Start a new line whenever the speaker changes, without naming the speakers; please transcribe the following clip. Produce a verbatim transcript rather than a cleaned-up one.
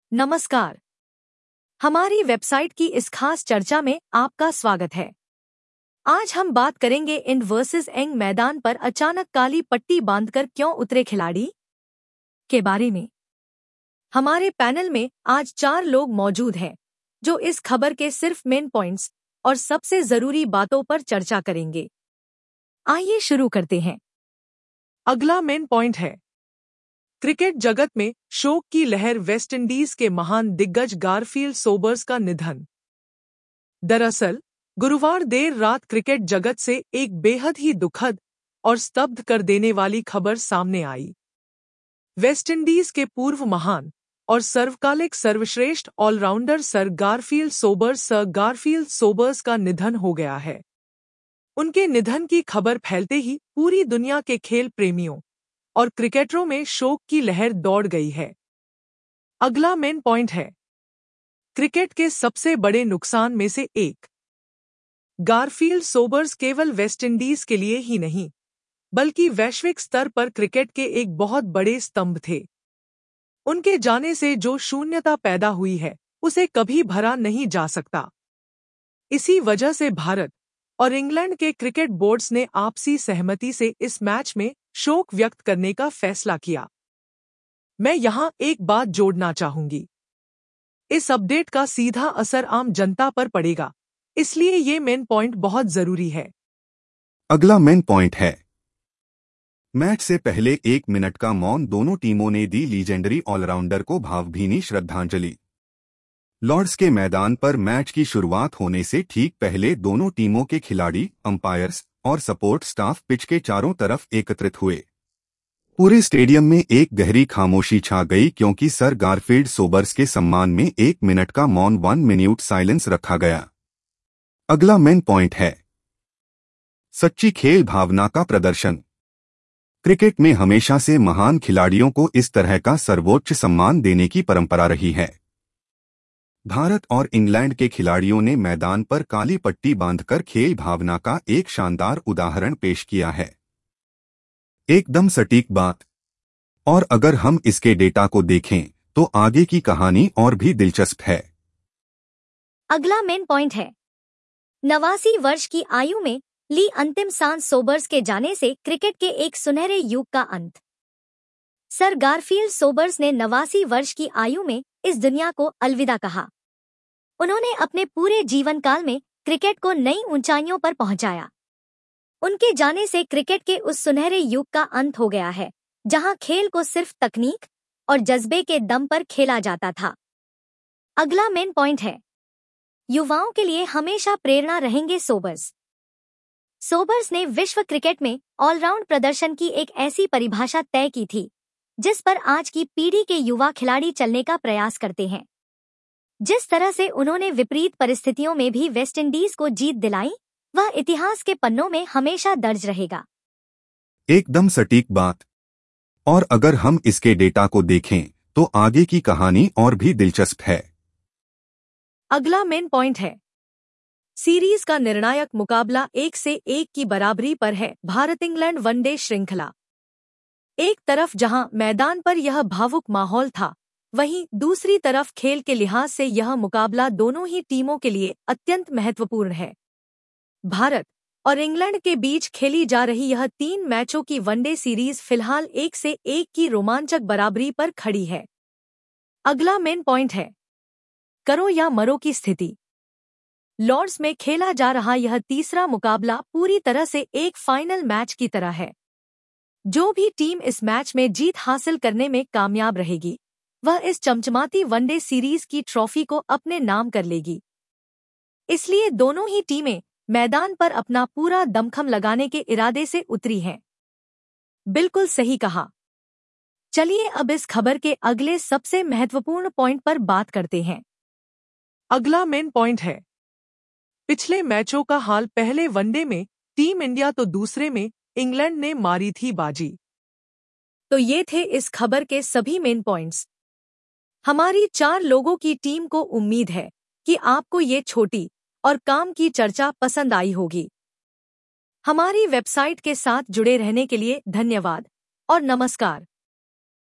नमस्कार। हमारी वेबसाइट की इस खास चर्चा में आपका स्वागत है। आज हम बात करेंगे इंड वर्सेस एंग मैदान पर अचानक काली पट्टी बांधकर क्यों उतरे खिलाड़ी के बारे में। हमारे पैनल में आज चार लोग मौजूद हैं जो इस खबर के सिर्फ मेन पॉइंट्स और सबसे जरूरी बातों पर चर्चा करेंगे। आइए शुरू करते हैं।
अगला मेन पॉइंट है क्रिकेट जगत में शोक की लहर, वेस्टइंडीज के महान दिग्गज गारफील्ड सोबर्स का निधन। दरअसल गुरुवार देर रात क्रिकेट जगत से एक बेहद ही दुखद और स्तब्ध कर देने वाली खबर सामने आई। वेस्टइंडीज के पूर्व महान और सर्वकालिक सर्वश्रेष्ठ all rounder sir Garfield Sobers sir Garfield Sobers का निधन हो गया है। उनके निधन की खबर फैलते ही पूरी दुनिया के खेल प्रेमियों और क्रिकेटरों में शोक की लहर दौड़ गई है। अगला मेन पॉइंट है क्रिकेट के सबसे बड़े नुकसान में से एक। गारफील्ड सोबर्स केवल वेस्टइंडीज के लिए ही नहीं बल्कि वैश्विक स्तर पर क्रिकेट के एक बहुत बड़े स्तंभ थे। उनके जाने से जो शून्यता पैदा हुई है उसे कभी भरा नहीं जा सकता। इसी वजह से भारत और इंग्लैंड के क्रिकेट बोर्ड्स ने आपसी सहमति से इस मैच में शोक व्यक्त करने का फैसला किया। मैं यहां एक बात जोड़ना चाहूंगी। इस अपडेट का सीधा असर आम जनता पर पड़ेगा, इसलिए ये मेन पॉइंट बहुत जरूरी है।
अगला मेन पॉइंट है मैच से पहले एक मिनट का मौन, दोनों टीमों ने दी लीजेंडरी ऑलराउंडर को भावभीनी श्रद्धांजलि। लॉर्ड्स के मैदान पर मैच की शुरुआत होने से ठीक पहले दोनों टीमों के खिलाड़ी, अंपायर्स और सपोर्ट स्टाफ पिच के चारों तरफ एकत्रित हुए। पूरे स्टेडियम में एक गहरी खामोशी छा गई क्योंकि सर गारफील्ड सोबर्स के सम्मान में एक मिनट का मौन वन मिनट साइलेंस रखा गया। अगला मेन पॉइंट है सच्ची खेल भावना का प्रदर्शन। क्रिकेट में हमेशा से महान खिलाड़ियों को इस तरह का सर्वोच्च सम्मान देने की परंपरा रही है। भारत और इंग्लैंड के खिलाड़ियों ने मैदान पर काली पट्टी बांधकर खेल भावना का एक शानदार उदाहरण पेश किया है। एकदम सटीक बात। और अगर हम इसके डेटा को देखें तो आगे की कहानी और भी दिलचस्प है।
अगला मेन पॉइंट है नवासी वर्ष की आयु में ली अंतिम सांस, सोबर्स के जाने से क्रिकेट के एक सुनहरे युग का अंत। सर गारफील्ड सोबर्स ने नवासी वर्ष की आयु में इस दुनिया को अलविदा कहा। उन्होंने अपने पूरे जीवन काल में क्रिकेट को नई ऊंचाइयों पर पहुंचाया। उनके जाने से क्रिकेट के उस सुनहरे युग का अंत हो गया है जहां खेल को सिर्फ तकनीक और जज्बे के दम पर खेला जाता था। अगला मेन पॉइंट है युवाओं के लिए हमेशा प्रेरणा रहेंगे सोबर्स। सोबर्स ने विश्व क्रिकेट में ऑलराउंड प्रदर्शन की एक ऐसी परिभाषा तय की थी जिस पर आज की पीढ़ी के युवा खिलाड़ी चलने का प्रयास करते हैं। जिस तरह से उन्होंने विपरीत परिस्थितियों में भी वेस्टइंडीज को जीत दिलाई, वह इतिहास के पन्नों में हमेशा दर्ज रहेगा।
एकदम सटीक बात। और अगर हम इसके डेटा को देखें तो आगे की कहानी और भी दिलचस्प है।
अगला मेन पॉइंट है सीरीज का निर्णायक मुकाबला एक से एक की बराबरी पर है। भारत इंग्लैंड वनडे श्रृंखला। एक तरफ जहां मैदान पर यह भावुक माहौल था, वहीं दूसरी तरफ खेल के लिहाज से यह मुकाबला दोनों ही टीमों के लिए अत्यंत महत्वपूर्ण है। भारत और इंग्लैंड के बीच खेली जा रही यह तीन मैचों की वनडे सीरीज फिलहाल एक से एक की रोमांचक बराबरी पर खड़ी है। अगला मेन पॉइंट है करो या मरो की स्थिति। लॉर्ड्स में खेला जा रहा यह तीसरा मुकाबला पूरी तरह से एक फाइनल मैच की तरह है। जो भी टीम इस मैच में जीत हासिल करने में कामयाब रहेगी, वह इस चमचमाती वनडे सीरीज की ट्रॉफी को अपने नाम कर लेगी। इसलिए दोनों ही टीमें मैदान पर अपना पूरा दमखम लगाने के इरादे से उतरी हैं। बिल्कुल सही कहा। चलिए अब इस खबर के अगले सबसे महत्वपूर्ण पॉइंट पर बात करते हैं।
अगला मेन पॉइंट है पिछले मैचों का हाल। पहले वनडे में टीम इंडिया तो दूसरे में इंग्लैंड ने मारी थी बाजी।
तो ये थे इस खबर के सभी मेन पॉइंट्स। हमारी चार लोगों की टीम को उम्मीद है कि आपको ये छोटी और काम की चर्चा पसंद आई होगी। हमारी वेबसाइट के साथ जुड़े रहने के लिए धन्यवाद और नमस्कार।